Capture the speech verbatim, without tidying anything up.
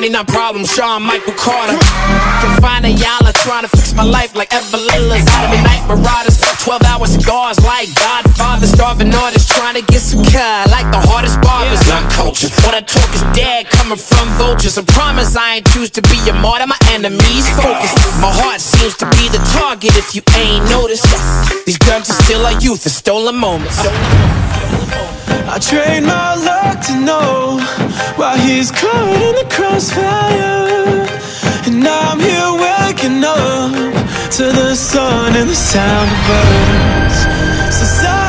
ninety-nine problems, Sean Michael Carter. Confined to y'all are trying to fix my life like Evelyn out of me night marauders. Twelve hour cigars like Godfather. Starving artists trying to get some car like the hardest barbers. Not culture. What I talk is dead coming from vultures. I promise I ain't choose to be a martyr. My enemies focus. My heart seems to be the target if you ain't noticed. These guns are still our youth, and stolen moments. I trade my luck to know while he's caught in the crossfire. And I'm here waking up to the sun and the sound of birds. Society